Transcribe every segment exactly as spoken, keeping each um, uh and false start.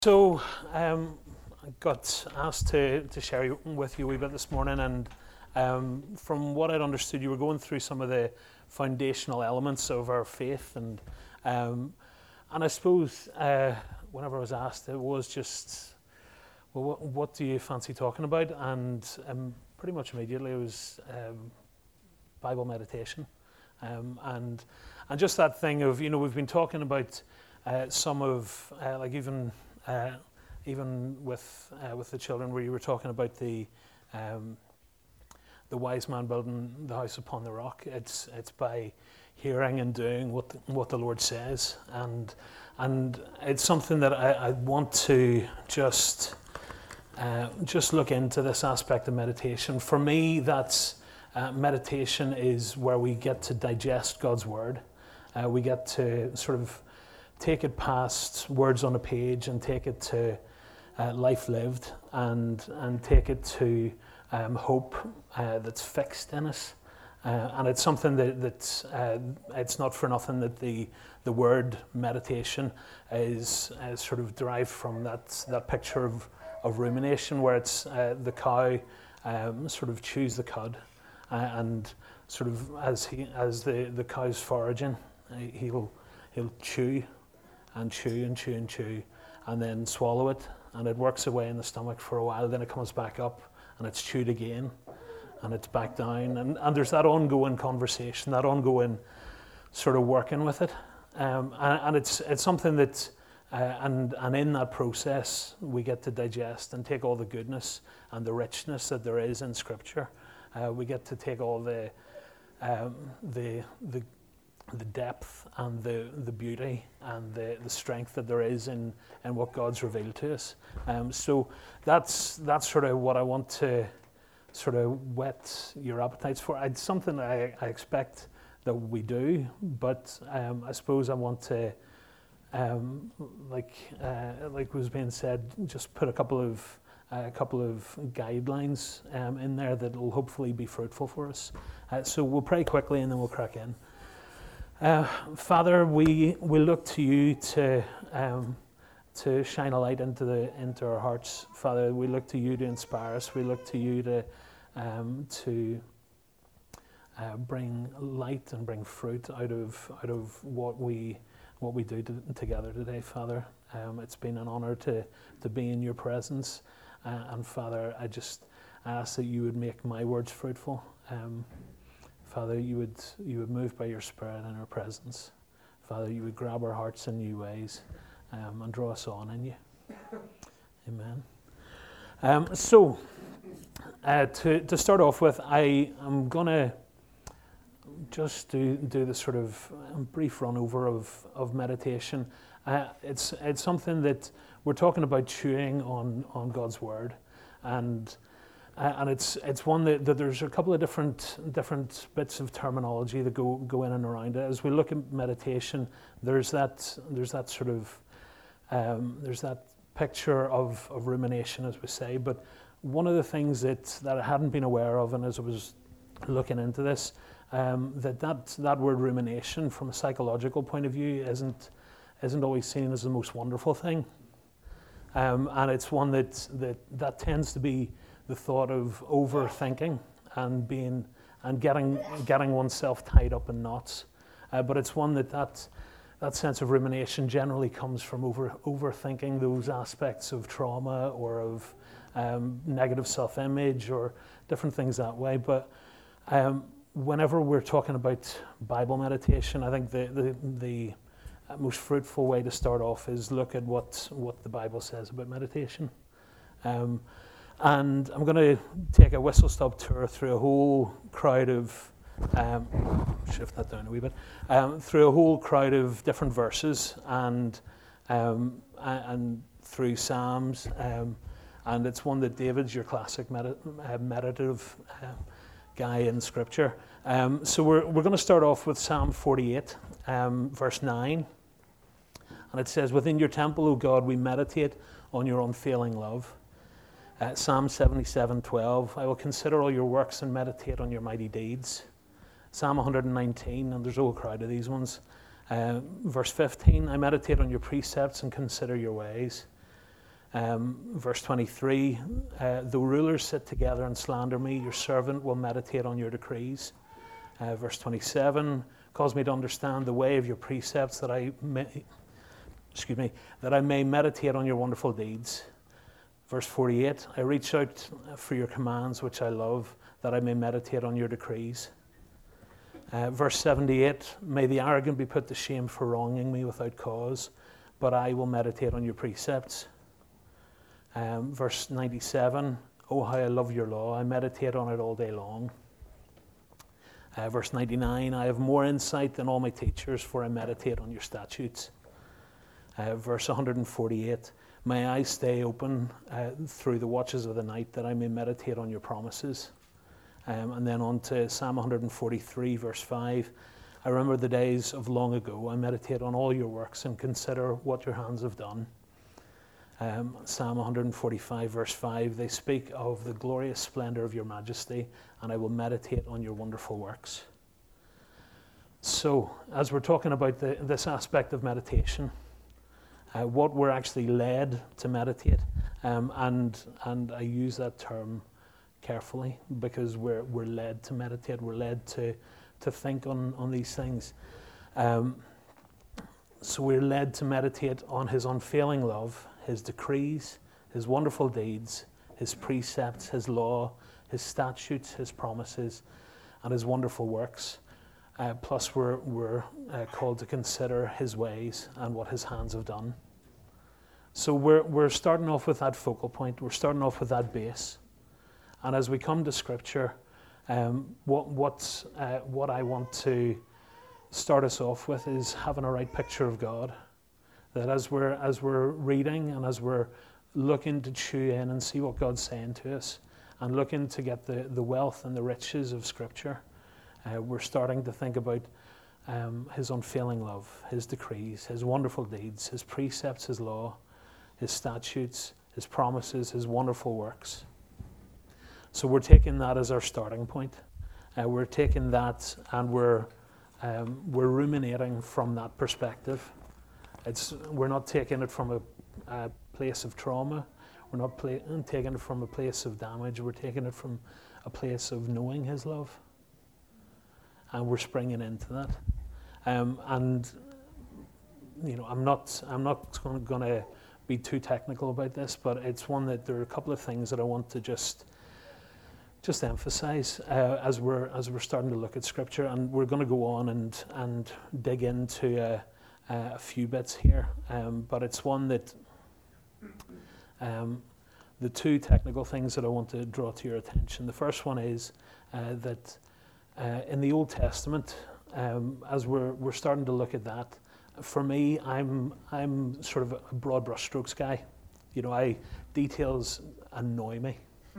So, um, I got asked to, to share with you a wee bit this morning, and um, from what I'd understood, you were going through some of the foundational elements of our faith, and um, and I suppose uh, whenever I was asked, it was just, well, what, what do you fancy talking about? And um, pretty much immediately it was um, Bible meditation, um, and and just that thing of, you know, we've been talking about uh, some of uh, like even. Uh, even with uh, with the children, where you were talking about the um, the wise man building the house upon the rock. It's it's by hearing and doing what the, what the Lord says, and and it's something that I, I want to just uh, just look into this aspect of meditation. For me, that's uh, meditation is where we get to digest God's word. Uh, we get to sort of take it past words on a page and take it to uh, life lived, and and take it to um, hope uh, that's fixed in us. Uh, and it's something that that's, uh, it's not for nothing that the the word meditation is, is sort of derived from that that picture of, of rumination, where it's uh, the cow um, sort of chews the cud, uh, and sort of as he as the, the cow's foraging, uh, he'll he'll chew and chew and chew and chew, and then swallow it, and it works away in the stomach for a while, then it comes back up, and it's chewed again, and it's back down, and, and there's that ongoing conversation, that ongoing sort of working with it, um, and, and it's it's something that, uh, and, and in that process, we get to digest and take all the goodness and the richness that there is in Scripture. Uh, we get to take all the, um, the, the the depth and the, the beauty and the, the strength that there is in, in what God's revealed to us. Um, so that's that's sort of what I want to sort of whet your appetites for. It's something I, I expect that we do, but um, I suppose I want to, um, like uh, like was being said, just put a couple of uh, a couple of guidelines um, in there that will hopefully be fruitful for us. Uh, so we'll pray quickly and then we'll crack in. Uh, Father, we, we look to you to um, to shine a light into the into our hearts. Father, we look to you to inspire us. We look to you to um, to uh, bring light and bring fruit out of out of what we what we do to, together today, Father. Um, it's been an honour to to be in your presence, uh, and Father, I just ask that you would make my words fruitful. Um, Father, you would you would move by your Spirit in our presence. Father, you would grab our hearts in new ways um, and draw us on in you. Amen. Um, so, uh, to to start off with, I am going to just do do this sort of brief run over of, of meditation. Uh, it's it's something that we're talking about chewing on, on God's Word, and Uh, and it's it's one that, that there's a couple of different different bits of terminology that go go in and around it. As we look at meditation, there's that there's that sort of um, there's that picture of, of rumination, as we say. But one of the things that, that I hadn't been aware of, and as I was looking into this, um, that, that that word rumination, from a psychological point of view, isn't isn't always seen as the most wonderful thing, um, and it's one that that that tends to be the thought of overthinking and being and getting getting oneself tied up in knots, uh, but it's one that, that that sense of rumination generally comes from over overthinking those aspects of trauma or of um, negative self-image or different things that way. But um, whenever we're talking about Bible meditation, I think the the, the most fruitful way to start off is look at what what the Bible says about meditation. Um, And I'm going to take a whistle-stop tour through a whole crowd of, um, shift that down a wee bit, um, through a whole crowd of different verses and um, and through Psalms. Um, and it's one that David's your classic medit- uh, meditative uh, guy in Scripture. Um, so we're we're going to start off with Psalm forty-eight, um, verse nine. And it says, "Within your temple, O God, we meditate on your unfailing love." Uh, Psalm seventy-seven twelve, "I will consider all your works and meditate on your mighty deeds." Psalm one nineteen, and there's a whole crowd of these ones. Uh, verse fifteen, "I meditate on your precepts and consider your ways." Um, verse twenty-three, uh, though rulers sit together and slander me, your servant will meditate on your decrees. Uh, verse twenty-seven, cause me to understand the way of your precepts, that I may, excuse me, that I may meditate on your wonderful deeds. Verse forty-eight, I reach out for your commands, which I love, that I may meditate on your decrees. Uh, verse seventy-eight, may the arrogant be put to shame for wronging me without cause, but I will meditate on your precepts. Um, verse ninety-seven, oh, how I love your law, I meditate on it all day long. Uh, verse ninety-nine, I have more insight than all my teachers, for I meditate on your statutes. Uh, verse one hundred forty-eight, my eyes stay open uh, through the watches of the night, that I may meditate on your promises. Um, and then on to Psalm one hundred forty-three, verse five. I remember the days of long ago. I meditate on all your works and consider what your hands have done. Um, Psalm one hundred forty-five, verse five. They speak of the glorious splendor of your majesty, and I will meditate on your wonderful works. So, as we're talking about the, this aspect of meditation, Uh, what we're actually led to meditate, um, and and I use that term carefully, because we're we're led to meditate. We're led to to think on on these things. Um, so we're led to meditate on His unfailing love, His decrees, His wonderful deeds, His precepts, His law, His statutes, His promises, and His wonderful works. Uh, plus, we're, we're uh, called to consider His ways and what His hands have done. So we're, we're starting off with that focal point. We're starting off with that base. And as we come to Scripture, um, what, what, uh, what I want to start us off with is having a right picture of God. That as we're, as we're reading and as we're looking to chew in and see what God's saying to us, and looking to get the, the wealth and the riches of Scripture, Uh, we're starting to think about um, His unfailing love, His decrees, His wonderful deeds, His precepts, His law, His statutes, His promises, His wonderful works. So we're taking that as our starting point. Uh, we're taking that and we're um, we're ruminating from that perspective. It's we're not taking it from a, a place of trauma. We're not pla- taking it from a place of damage. We're taking it from a place of knowing His love. And we're springing into that, um, and you know, I'm not, I'm not going to be too technical about this, but it's one that there are a couple of things that I want to just, just emphasize uh, as we're as we're starting to look at Scripture, and we're going to go on and and dig into uh, uh, a few bits here, um, but it's one that um, the two technical things that I want to draw to your attention. The first one is uh, that. Uh, in the Old Testament, um, as we're we're starting to look at that, for me, I'm I'm sort of a broad brushstrokes guy. You know, I details annoy me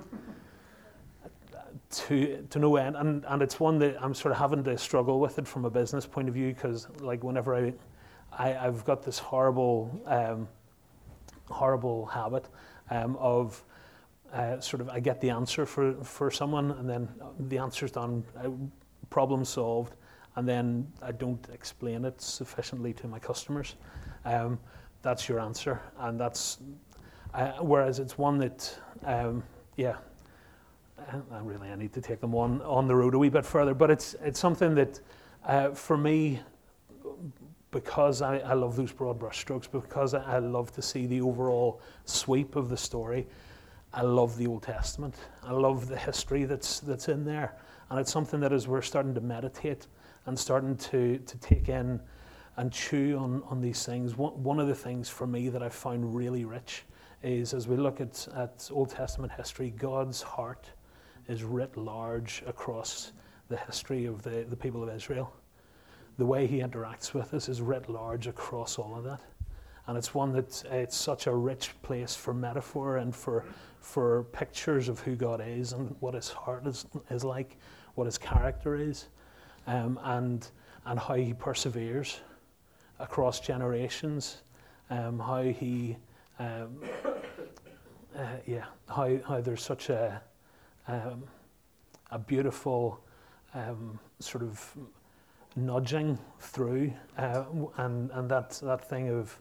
to to no end, and and it's one that I'm sort of having to struggle with it from a business point of view, because like whenever I, I I've got this horrible um, horrible habit um, of. Uh, sort of, I get the answer for, for someone, and then the answer's done, uh, problem solved, and then I don't explain it sufficiently to my customers. Um, that's your answer, and that's uh, whereas it's one that, um, yeah, I really I need to take them on on the road a wee bit further. But it's it's something that uh, for me, because I, I love those broad brushstrokes, because I, I love to see the overall sweep of the story. I love the Old Testament. I love the history that's that's in there, and it's something that as we're starting to meditate and starting to to take in and chew on on these things. One one of the things for me that I found really rich is as we look at at Old Testament history, God's heart is writ large across the history of the the people of Israel. The way He interacts with us is writ large across all of that. And it's one that uh, it's such a rich place for metaphor and for for pictures of who God is and what His heart is, is like, what His character is, um, and and how He perseveres across generations, um, how He, um, uh, yeah, how how there's such a um, a beautiful um, sort of nudging through, uh, and and that that thing of.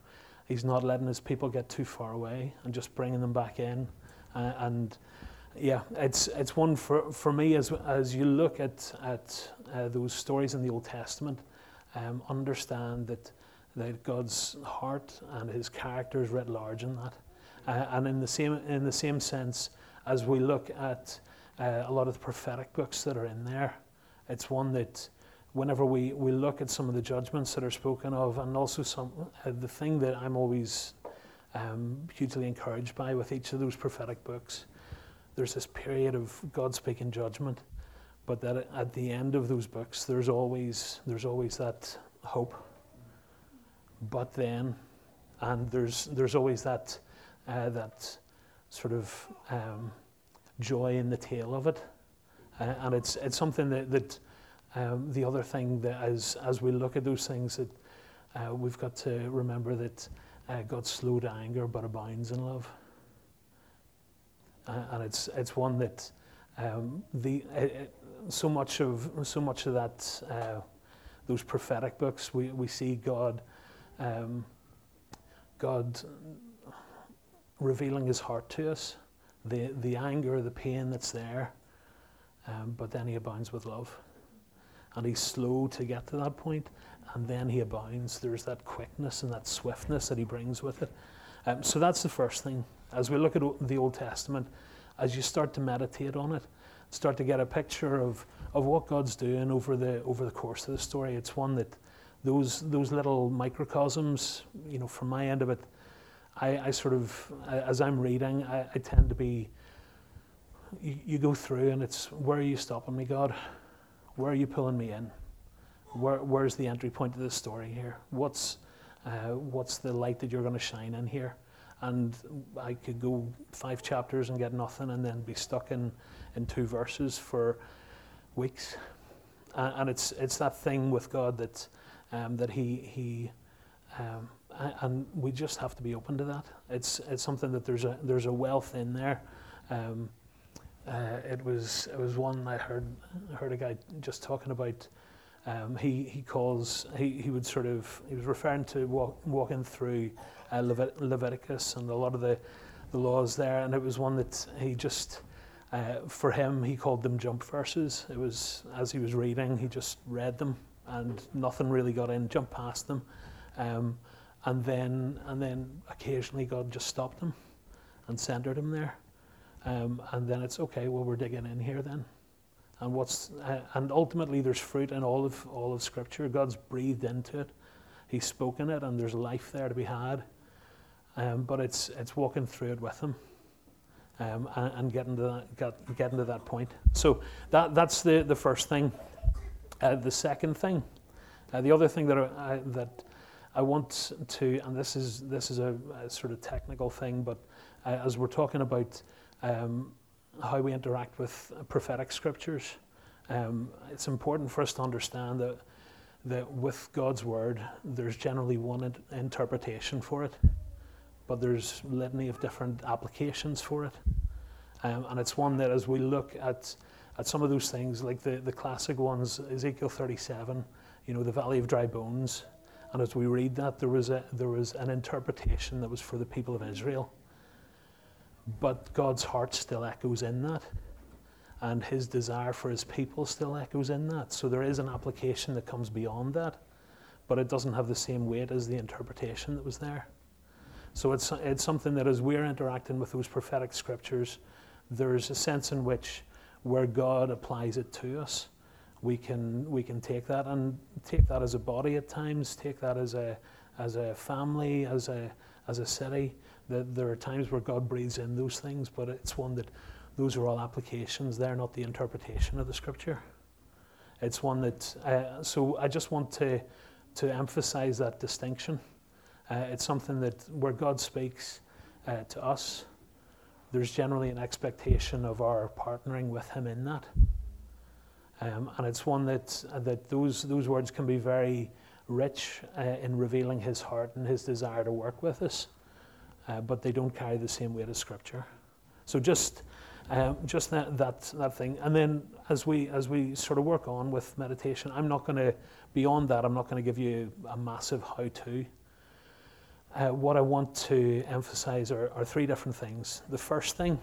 He's not letting his people get too far away and just bringing them back in. Uh, and yeah, it's it's one for, for me as as you look at at uh, those stories in the Old Testament, um, understand that that God's heart and His character is writ large in that, uh, and in the same in the same sense as we look at uh, a lot of the prophetic books that are in there, it's one that whenever we, we look at some of the judgments that are spoken of, and also some uh, the thing that I'm always um, hugely encouraged by with each of those prophetic books, there's this period of God speaking judgment, but that at the end of those books, there's always there's always that hope. But then, and there's there's always that uh, that sort of um, joy in the tail of it, uh, and it's it's something that that um, the other thing that as as we look at those things that uh, we've got to remember that uh, God's slow to anger but abounds in love, uh, and it's it's one that um, the uh, so much of so much of that uh, those prophetic books we we see God. Um, God revealing His heart to us, the the anger, the pain that's there, um, but then He abounds with love, and He's slow to get to that point, and then He abounds. There's that quickness and that swiftness that He brings with it. Um, so that's the first thing. As we look at the Old Testament, as you start to meditate on it, start to get a picture of of what God's doing over the over the course of the story. It's one that Those those little microcosms, you know, from my end of it, I, I sort of, as I'm reading, I, I tend to be, you, you go through and it's, where are you stopping me, God? Where are you pulling me in? Where Where's the entry point of the story here? What's uh, what's the light that you're going to shine in here? And I could go five chapters and get nothing and then be stuck in, in two verses for weeks. Uh, and it's it's that thing with God that, Um, that he he, um, and we just have to be open to that. It's it's something that there's a there's a wealth in there. Um, uh, it was it was one I heard heard a guy just talking about. Um, he he calls he, he would sort of he was referring to walk, walking through uh, Levit- Leviticus and a lot of the the laws there, and it was one that he just. Uh, for him, he called them jump verses. It was as he was reading, he just read them. And nothing really got in, jumped past them, um, and then and then occasionally God just stopped him and centered him there, um, and then it's okay. Well, we're digging in here then, and what's uh, and ultimately there's fruit in all of all of Scripture. God's breathed into it, He's spoken it, and there's life there to be had. Um, but it's it's walking through it with Him, um, and, and getting to that get, getting to that point. So that that's the the first thing. Uh, the second thing, uh, the other thing that I, that I want to, and this is this is a, a sort of technical thing, but uh, as we're talking about um, how we interact with prophetic scriptures, um, it's important for us to understand that that with God's word, there's generally one in- interpretation for it, but there's litany of different applications for it, um, and it's one that as we look at. At some of those things, like the, the classic ones, Ezekiel thirty-seven, you know, the Valley of Dry Bones. And as we read that, there was a there was an interpretation that was for the people of Israel. But God's heart still echoes in that. And His desire for His people still echoes in that. So there is an application that comes beyond that. But it doesn't have the same weight as the interpretation that was there. So it's it's something that as we're interacting with those prophetic scriptures, there's a sense in which where God applies it to us, we can we can take that and take that as a body at times, take that as a as a family, as a as a city. That there are times where God breathes in those things, but it's one that those are all applications. They're not the interpretation of the Scripture. It's one that uh, so I just want to to emphasize that distinction. Uh, it's something that where God speaks uh, to us, there's generally an expectation of our partnering with Him in that. Um, and it's one that uh, that those those words can be very rich uh, in revealing His heart and His desire to work with us, uh, but they don't carry the same weight as Scripture. So just um, just that, that that thing. And then as we as we sort of work on with meditation, I'm not going to, beyond that, I'm not going to give you a massive how-to. uh, what I want to emphasize are, are three different things. The first thing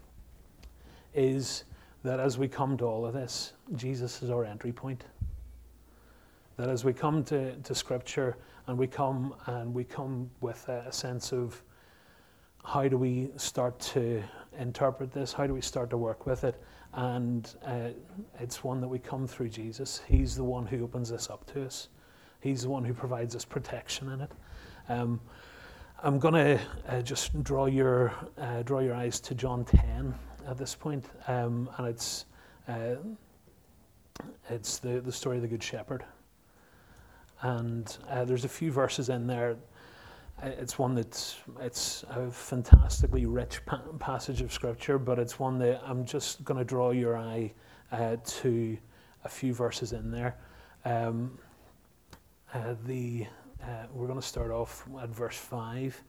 is that as we come to all of this, Jesus is our entry point. That as we come to, to Scripture and we come and we come with a, a sense of how do we start to interpret this, how do we start to work with it, and uh, it's one that we come through Jesus. He's the one who opens this up to us. He's the one who provides us protection in it. Um, I'm going to uh, just draw your uh, draw your eyes to John ten at this point, um, and it's uh, it's the the story of the Good Shepherd. And uh, there's a few verses in there. It's one that's it's a fantastically rich pa- passage of Scripture, but it's one that I'm just going to draw your eye uh, to a few verses in there. Um, uh, the uh, we're going to start off at verse five,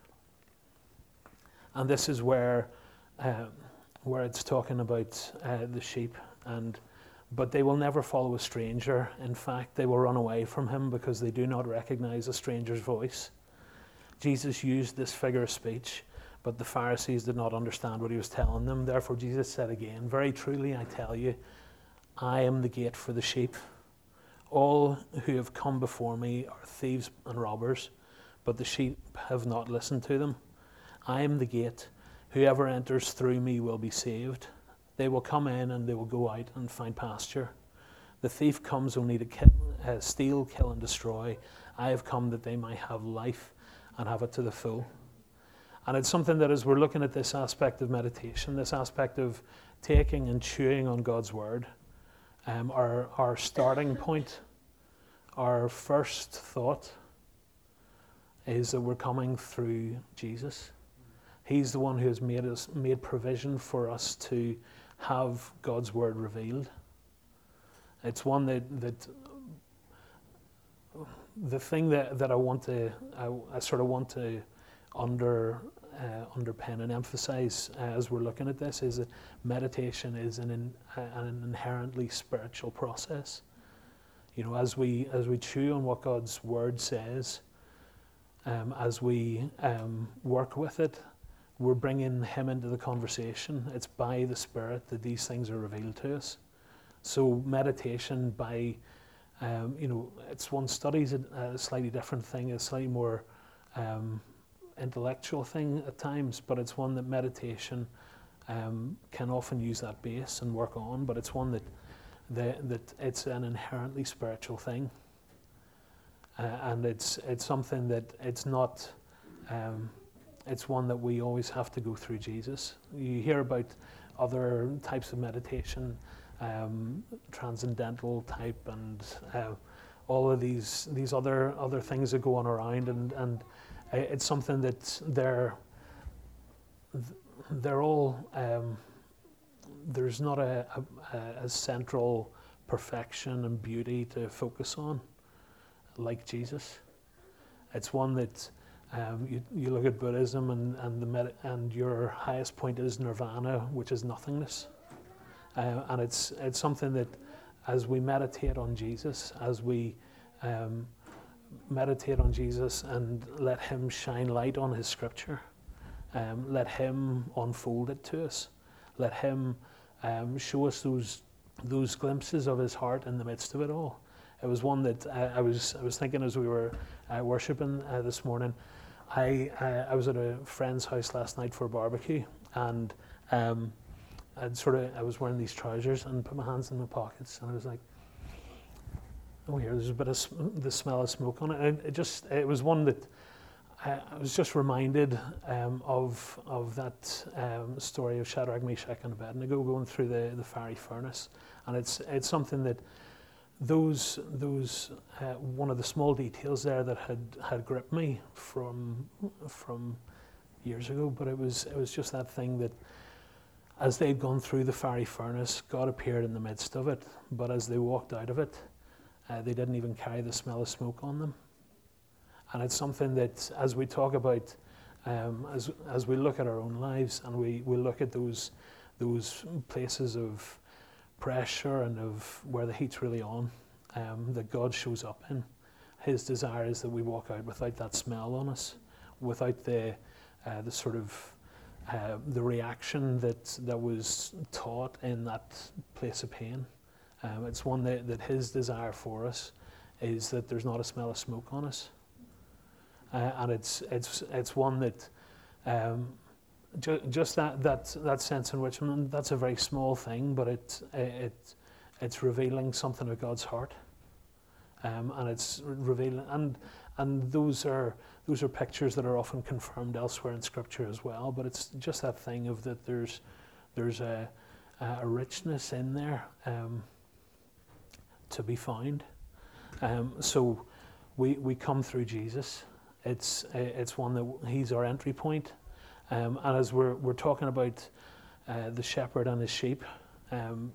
and this is where uh, where it's talking about uh, the sheep and. But they will never follow a stranger. In fact, they will run away from him because they do not recognize a stranger's voice. Jesus used this figure of speech, but the Pharisees did not understand what he was telling them. Therefore, Jesus said again, "Very truly I tell you, I am the gate for the sheep. All who have come before me are thieves and robbers, but the sheep have not listened to them. I am the gate. Whoever enters through me will be saved. They will come in and they will go out and find pasture. The thief comes only to kill, uh, steal, kill, and destroy. I have come that they might have life and have it to the full." And it's something that as we're looking at this aspect of meditation, this aspect of taking and chewing on God's word, um, our, our starting point, our first thought is that we're coming through Jesus. He's the one who has made us made provision for us to have God's word revealed. It's one that that the thing that, that I want to I, I sort of want to under uh, underpin and emphasize uh, as we're looking at this is that meditation is an in, uh, an inherently spiritual process. You know, as we as we chew on what God's word says, um, as we um, work with it. We're bringing him into the conversation. It's by the Spirit that these things are revealed to us. So meditation by, um, you know, it's one studies a, a slightly different thing, a slightly more um, intellectual thing at times, but it's one that meditation um, can often use that base and work on, but it's one that, that, that it's an inherently spiritual thing. Uh, and it's it's something that it's not... Um, It's one that we always have to go through Jesus. You hear about other types of meditation, um, transcendental type, and uh, all of these these other other things that go on around, and and it's something that they're they're all um, there's not a, a, a central perfection and beauty to focus on like Jesus. It's one that. Um, you, you look at Buddhism and and the med- and your highest point is nirvana, which is nothingness, uh, and it's it's something that, as we meditate on Jesus, as we um, meditate on Jesus and let Him shine light on His Scripture, um, let Him unfold it to us, let Him um, show us those those glimpses of His heart in the midst of it all. It was one that uh, I was I was thinking as we were uh, worshiping uh, this morning. I uh, I was at a friend's house last night for a barbecue, and um, I'd sort of I was wearing these trousers and put my hands in my pockets, and I was like, "Oh, here, there's a bit of sm- the smell of smoke on it." And it just it was one that I, I was just reminded um, of of that um, story of Shadrach, Meshach, and Abednego going through the the fiery furnace, and it's it's something that. Those, those, uh, one of the small details there that had, had gripped me from from years ago, but it was it was just that thing that, as they'd gone through the fiery furnace, God appeared in the midst of it. But as they walked out of it, uh, they didn't even carry the smell of smoke on them. And it's something that, as we talk about, um, as as we look at our own lives, and we, we look at those those places of pressure and of where the heat's really on, um, that God shows up in. His desire is that we walk out without that smell on us, without the uh, the sort of uh, the reaction that that was taught in that place of pain. Um, it's one that, that his desire for us is that there's not a smell of smoke on us, uh, and it's it's it's one that um, ju- just that that that sense in which, I mean, that's a very small thing, but it it it's revealing something of God's heart, um, and it's revealing and and those are those are pictures that are often confirmed elsewhere in Scripture as well. But it's just that thing of that there's there's a a richness in there um, to be found. Um, so we we come through Jesus. It's it's one that he's our entry point. Um, and as we're we're talking about uh, the shepherd and his sheep, um,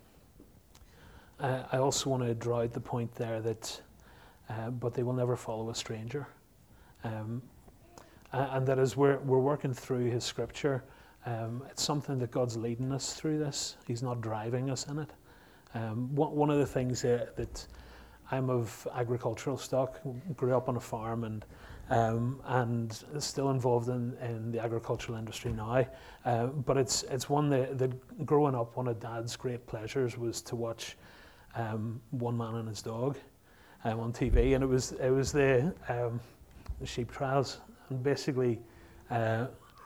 uh, I also want to draw out the point there that, uh, but they will never follow a stranger, um, and that as we're we're working through his Scripture, um, it's something that God's leading us through this. He's not driving us in it. Um, one one of the things that, that I'm of agricultural stock, grew up on a farm and um, and still involved in, in the agricultural industry now. Uh, but it's it's one that, that growing up, one of Dad's great pleasures was to watch um, One Man and His Dog um, on T V, and it was it was the, um, the sheep trials, and basically, uh,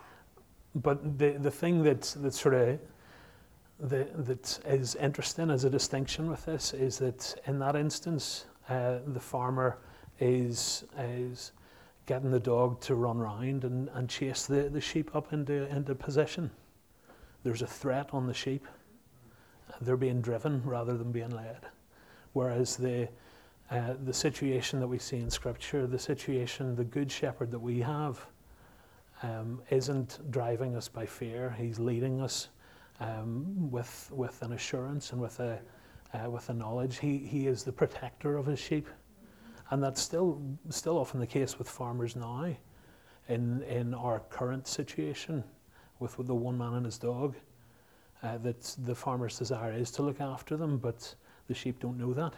but the the thing that that sort of The, that is interesting as a distinction with this is that in that instance, uh, the farmer is is getting the dog to run round and, and chase the, the sheep up into, into position. There's a threat on the sheep. They're being driven rather than being led. Whereas the uh, the situation that we see in Scripture, the situation, the good shepherd that we have, um, isn't driving us by fear. He's leading us Um, with with an assurance and with a uh, with a knowledge. He he is the protector of his sheep, and that's still still often the case with farmers now, in in our current situation, with, with the one man and his dog. Uh, that the farmer's desire is to look after them, but the sheep don't know that,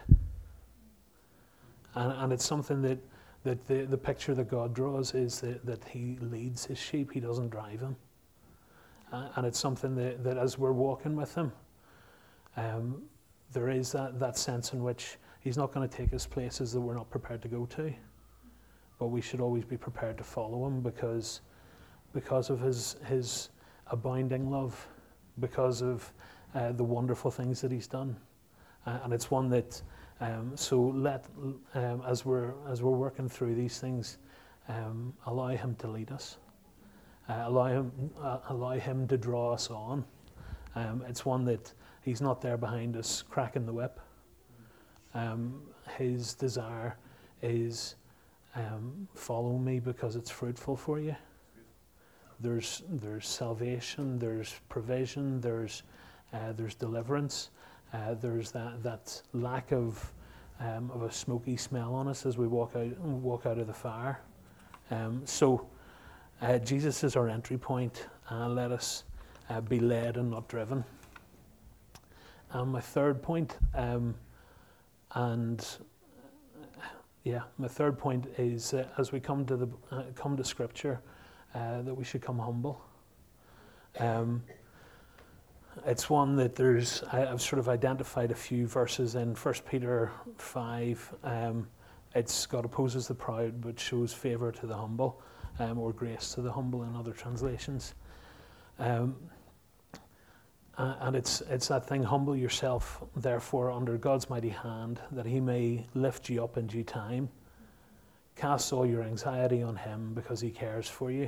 and and it's something that that the the picture that God draws is that that he leads his sheep. He doesn't drive them. Uh, and it's something that, that as we're walking with him, um, there is that, that sense in which he's not going to take us places that we're not prepared to go to. But we should always be prepared to follow him because, because of his, his abounding love, because of uh, the wonderful things that he's done. Uh, and it's one that, um, so let, um, as we're, as we're working through these things, um, allow him to lead us. Uh, allow him, uh, allow him to draw us on. Um, it's one that he's not there behind us cracking the whip. Um, his desire is um, follow me because it's fruitful for you. There's there's salvation, there's provision, there's uh, there's deliverance. Uh, there's that that lack of um, of a smoky smell on us as we walk out walk out of the fire. Um, so. Uh, Jesus is our entry point, and uh, let us uh, be led and not driven. And my third point, um, and uh, yeah, my third point is uh, as we come to the uh, come to Scripture, uh, that we should come humble. Um, it's one that there's I, I've sort of identified a few verses in First Peter five. Um, it's God opposes the proud, but shows favour to the humble. Um, or grace to the humble in other translations. Um, uh, and it's it's that thing, humble yourself, therefore, under God's mighty hand, that he may lift you up in due time. Cast all your anxiety on him, because he cares for you.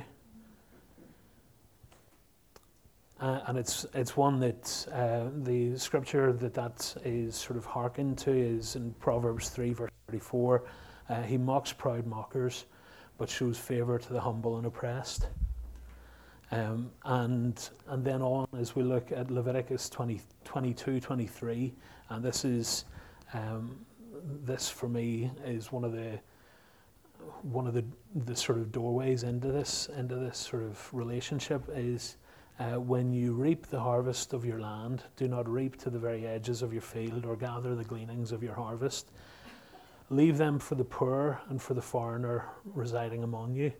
Uh, and it's it's one that uh, the scripture that that is sort of hearkened to is in Proverbs three, verse thirty-four. Uh, he mocks proud mockers, but shows favour to the humble and oppressed. Um, and and then on as we look at Leviticus twenty, twenty-two, twenty-three, and this is um, this for me is one of the one of the the sort of doorways into this into this sort of relationship is uh, when you reap the harvest of your land, do not reap to the very edges of your field or gather the gleanings of your harvest. Leave them for the poor and for the foreigner residing among you.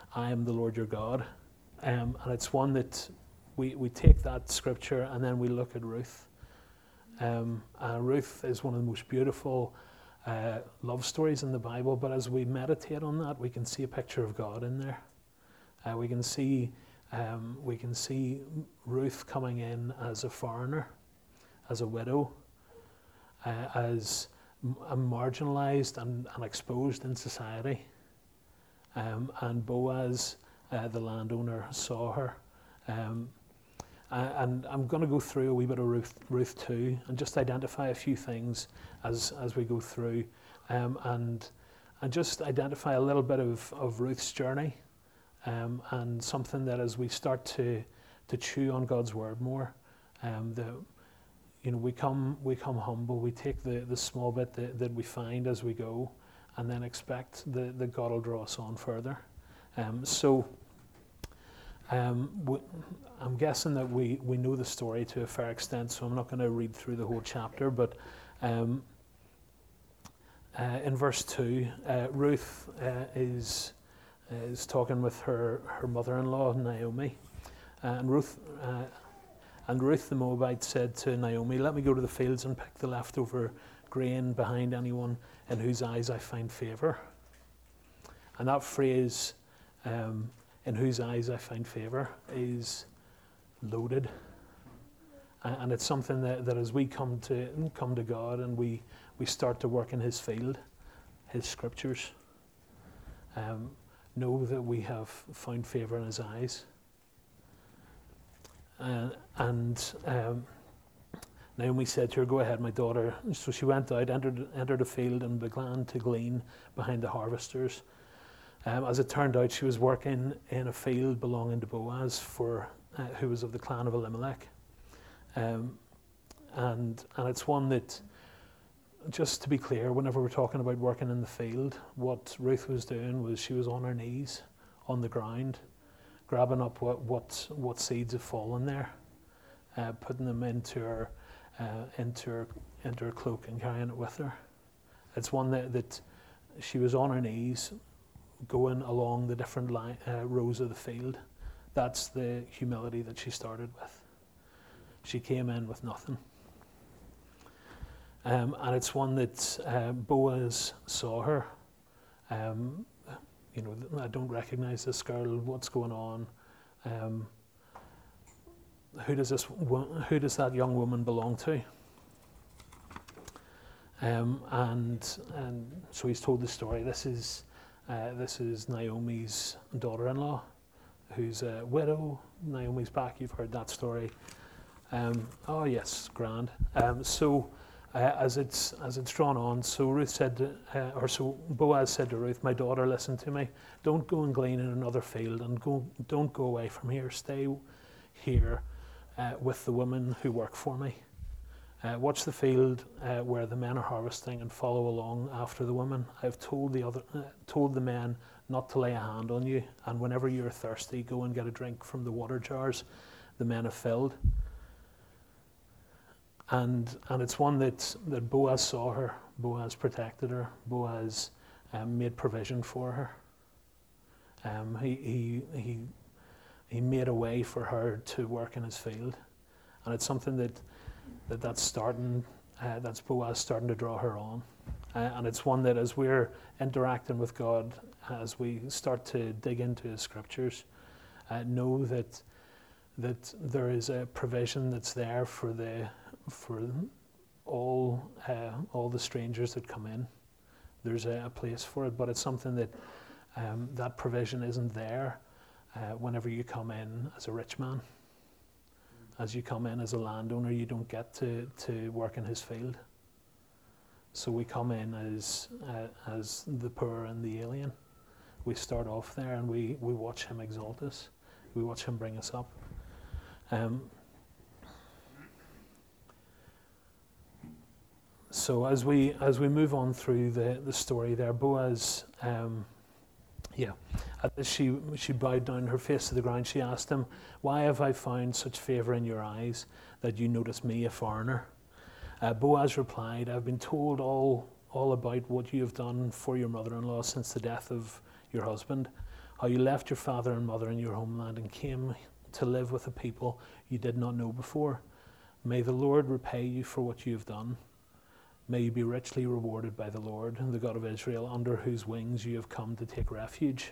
I am the Lord your God. Um, and it's one that we, we take that scripture and then we look at Ruth. Um, uh, Ruth is one of the most beautiful uh, love stories in the Bible, but as we meditate on that, we can see a picture of God in there. Uh, we can see um, we can see Ruth coming in as a foreigner, as a widow, uh, as a marginalized and, and exposed in society. Um, and Boaz, uh, the landowner, saw her. Um, uh, and I'm going to go through a wee bit of Ruth, Ruth two and just identify a few things as as we go through, um, and and just identify a little bit of, of Ruth's journey, um, and something that as we start to to chew on God's word more, um, the you know we come we come humble, we take the, the small bit that, that we find as we go, and then expect that the God will draw us on further. Um, so. Um, we, I'm guessing that we, we know the story to a fair extent, so I'm not going to read through the whole chapter, but um, uh, in verse two, uh, Ruth uh, is is talking with her, her mother-in-law, Naomi, uh, and Ruth uh, and Ruth the Moabite said to Naomi, "Let me go to the fields and pick the leftover grain behind anyone in whose eyes I find favour." And that phrase, um, in whose eyes I find favour, is loaded. And it's something that, that as we come to come to God and we, we start to work in his field, his scriptures, um, know that we have found favour in his eyes. Uh, and um, Naomi said to her, "Go ahead, my daughter." So she went out, entered, entered a field and began to glean behind the harvesters. Um, as it turned out, she was working in a field belonging to Boaz, for uh, who was of the clan of Elimelech. Um, and and it's one that, just to be clear, whenever we're talking about working in the field, what Ruth was doing was she was on her knees on the ground, grabbing up what what, what seeds have fallen there, uh, putting them into her uh, into her into her cloak and carrying it with her. It's one that, that she was on her knees, going along the different line, uh, rows of the field. That's the humility that she started with. She came in with nothing. Um, and it's one that uh, Boaz saw her. Um, you know, I don't recognize this girl. What's going on? Um, who does this? Who does that young woman belong to? Um, and and so he's told the story. This is. Uh, this is Naomi's daughter-in-law, who's a widow. Naomi's back. You've heard that story. Um, oh yes, grand. Um, so uh, as it's as it's drawn on, so Ruth said, to, uh, or so Boaz said to Ruth, "My daughter, listen to me. Don't go and glean in another field, and go. Don't go away from here. Stay here uh, with the women who work for me. Uh, watch the field uh, where the men are harvesting and follow along after the women. I've told the other, uh, told the men not to lay a hand on you, and whenever you're thirsty, go and get a drink from the water jars the men have filled." And and it's one that, that Boaz saw her, Boaz protected her, Boaz um, made provision for her. Um, he, he he he made a way for her to work in his field, and it's something that. that that's starting, uh, that's Boaz starting to draw her on. Uh, and it's one that as we're interacting with God, as we start to dig into his scriptures, uh, know that that there is a provision that's there for the for all uh, all the strangers that come in. There's a, a place for it, but it's something that um, that provision isn't there uh, whenever you come in as a rich man. As you come in as a landowner, you don't get to, to work in his field. So we come in as uh, as the poor and the alien. We start off there and we, we watch him exalt us. We watch him bring us up. Um, so as we as we move on through the, the story there, Boaz, um, yeah, as she she bowed down her face to the ground, she asked him, "Why have I found such favour in your eyes that you notice me, a foreigner?" Uh, Boaz replied, "I've been told all all about what you have done for your mother-in-law since the death of your husband. how you left your father and mother in your homeland and came to live with a people you did not know before. May the Lord repay you for what you have done. May you be richly rewarded by the Lord, the God of Israel, under whose wings you have come to take refuge.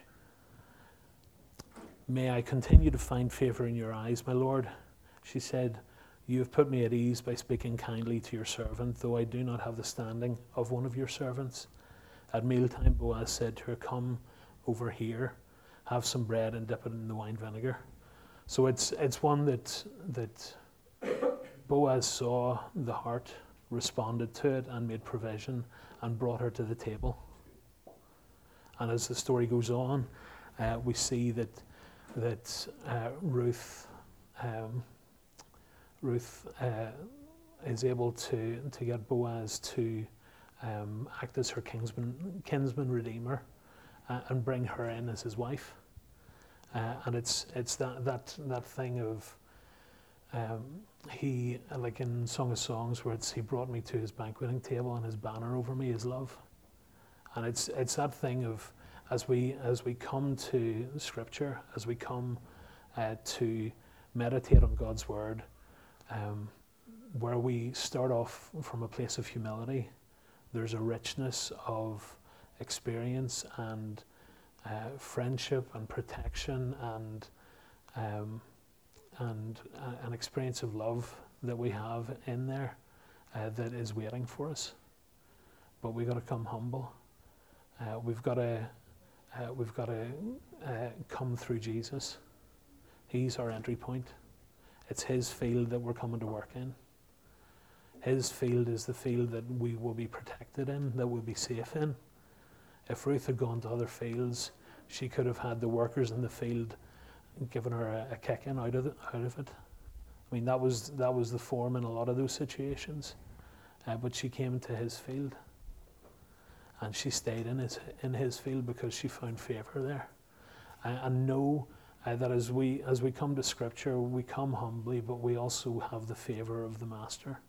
May I continue to find favor in your eyes, my Lord. She said, you have put me at ease by speaking kindly to your servant, though I do not have the standing of one of your servants. At mealtime, Boaz said to her, come over here, have some bread and dip it in the wine vinegar. So it's it's one that that Boaz saw the heart, responded to it and made provision and brought her to the table. And as the story goes on, uh, we see that that uh, Ruth um, Ruth uh, is able to to get Boaz to um, act as her kinsman kinsman redeemer uh, and bring her in as his wife. Uh, and it's it's that that that thing of um, he, like in Song of Songs, where it's he brought me to his banqueting table and his banner over me is love. And it's it's that thing of as we as we come to Scripture, as we come uh, to meditate on God's word, um, where we start off from a place of humility, there's a richness of experience and uh, friendship and protection and um, and uh, an experience of love that we have in there uh, that is waiting for us. But we've got to come humble. Uh, we've got to uh, we've got to uh, come through Jesus. He's our entry point. It's his field that we're coming to work in. His field is the field that we will be protected in, that we'll be safe in. If Ruth had gone to other fields, she could have had the workers in the field giving her a, a kicking out of the, out of it. I mean, that was that was the form in a lot of those situations. Uh, but she came to his field, and she stayed in his in his field because she found favor there. Uh, and know uh, that as we as we come to Scripture, we come humbly, but we also have the favor of the Master.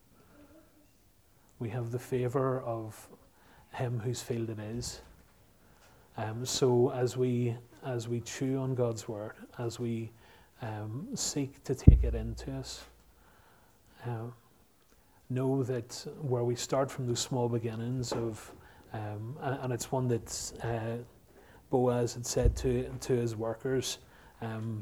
We have the favor of him whose field it is. Um, so as we as we chew on God's word, as we um, seek to take it into us, uh, know that where we start from those small beginnings of, um, and, and it's one that uh, Boaz had said to to his workers. Um,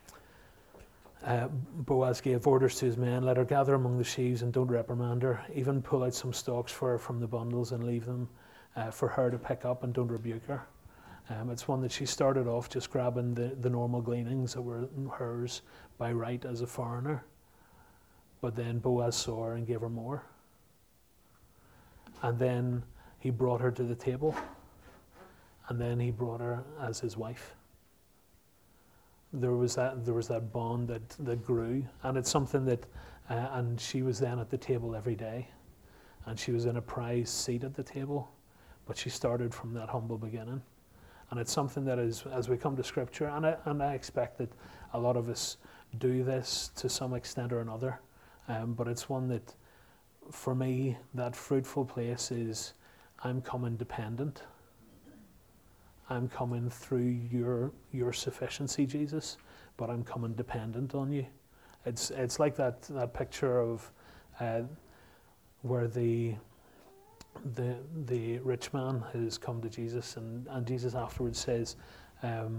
uh, Boaz gave orders to his men, let her gather among the sheaves and don't reprimand her. Even pull out some stalks for her from the bundles and leave them uh, for her to pick up and don't rebuke her. Um, it's one that she started off just grabbing the, the normal gleanings that were hers by right as a foreigner. But then Boaz saw her and gave her more. And then he brought her to the table. And then he brought her as his wife. There was that there was that bond that, that grew. And it's something that, uh, and she was then at the table every day. And she was in a prized seat at the table. But she started from that humble beginning. And it's something that is, as we come to Scripture, and I, and I expect that a lot of us do this to some extent or another, um, but it's one that, for me, that fruitful place is, I'm coming dependent. I'm coming through your your sufficiency, Jesus, but I'm coming dependent on you. It's it's like that that picture of uh, where the the the rich man has come to Jesus, and, and Jesus afterwards says, um,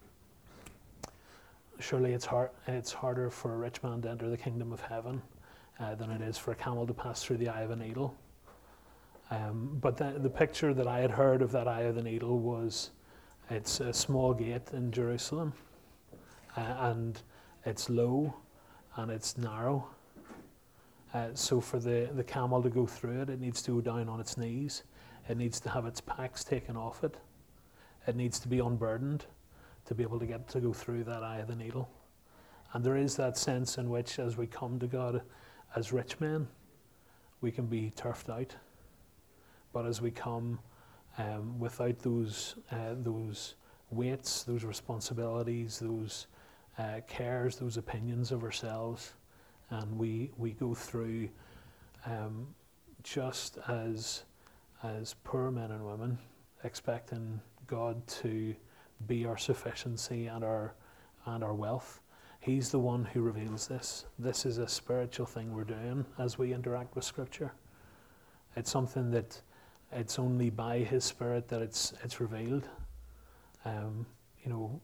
surely it's hard it's harder for a rich man to enter the kingdom of heaven uh, than it is for a camel to pass through the eye of a needle. Um, but the, the picture that I had heard of that eye of the needle was, it's a small gate in Jerusalem, uh, and it's low and it's narrow. Uh, so for the, the camel to go through it, it needs to go down on its knees. It needs to have its packs taken off it. It needs to be unburdened to be able to get to go through that eye of the needle. And there is that sense in which, as we come to God as rich men, we can be turfed out. But as we come um, without those uh, those weights, those responsibilities, those uh, cares, those opinions of ourselves, and we we go through um, just as as poor men and women, expecting God to be our sufficiency and our and our wealth. He's the one who reveals this. This is a spiritual thing we're doing as we interact with Scripture. It's something that it's only by His Spirit that it's it's revealed. Um, you know,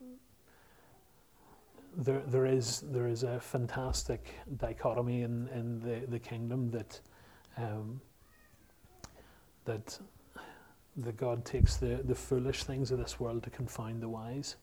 there there is there is a fantastic dichotomy in, in the, the kingdom that um, that that God takes the, the foolish things of this world to confound the wise.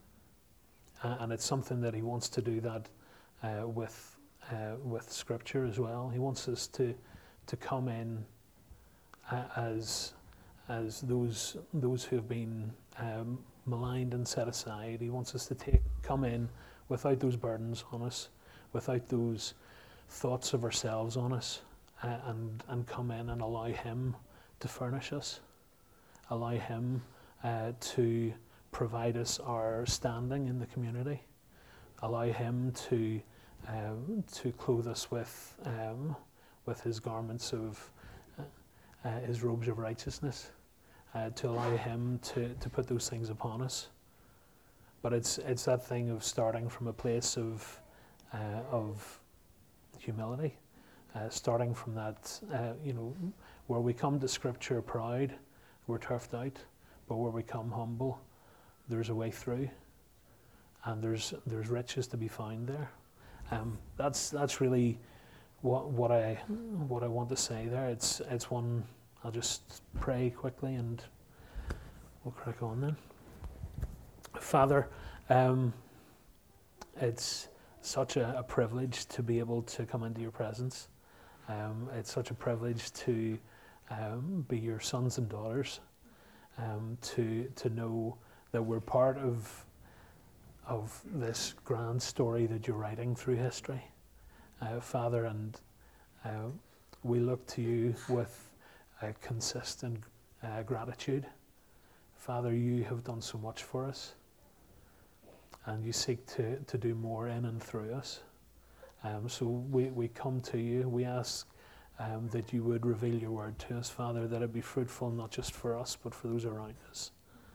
Uh, and it's something that He wants to do that uh, with uh, with Scripture as well. He wants us to to come in uh, as as those those who have been um, maligned and set aside. He wants us to take come in without those burdens on us, without those thoughts of ourselves on us, uh, and and come in and allow Him to furnish us, allow Him uh, to provide us our standing in the community, allow Him to um, to clothe us with um, with His garments of uh, uh, His robes of righteousness, uh, to allow Him to, to put those things upon us. But it's it's that thing of starting from a place of uh, of humility, uh, starting from that uh, you know where we come to Scripture proud, we're turfed out, but where we come humble, there's a way through, and there's there's riches to be found there. Um, that's that's really what what I what I want to say there. It's it's one. I'll just pray quickly and we'll crack on then. Father, um, it's such a, a privilege to be able to come into your presence. Um, it's such a privilege to um, be your sons and daughters. Um, to to know that we're part of of this grand story that you're writing through history, uh, Father, and uh, we look to you with a consistent uh, gratitude. Father, you have done so much for us, and you seek to, to do more in and through us. Um, so we, we come to you, we ask um, that you would reveal your word to us, Father, that it be fruitful not just for us, but for those around us.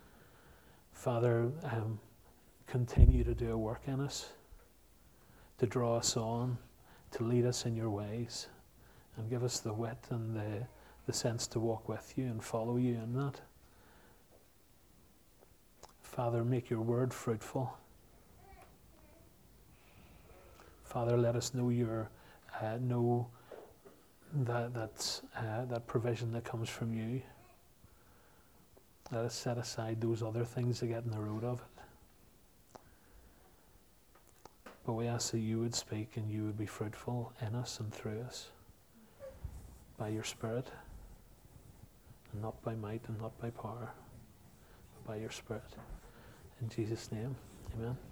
Father, um, continue to do a work in us, to draw us on, to lead us in your ways, and give us the wit and the, the sense to walk with you and follow you in that. Father, make your word fruitful. Father, let us know your uh, know that that uh, that provision that comes from you. Let us set aside those other things that get in the road of it. But we ask that you would speak and you would be fruitful in us and through us by your Spirit, and not by might and not by power, but by your Spirit. In Jesus' name, amen.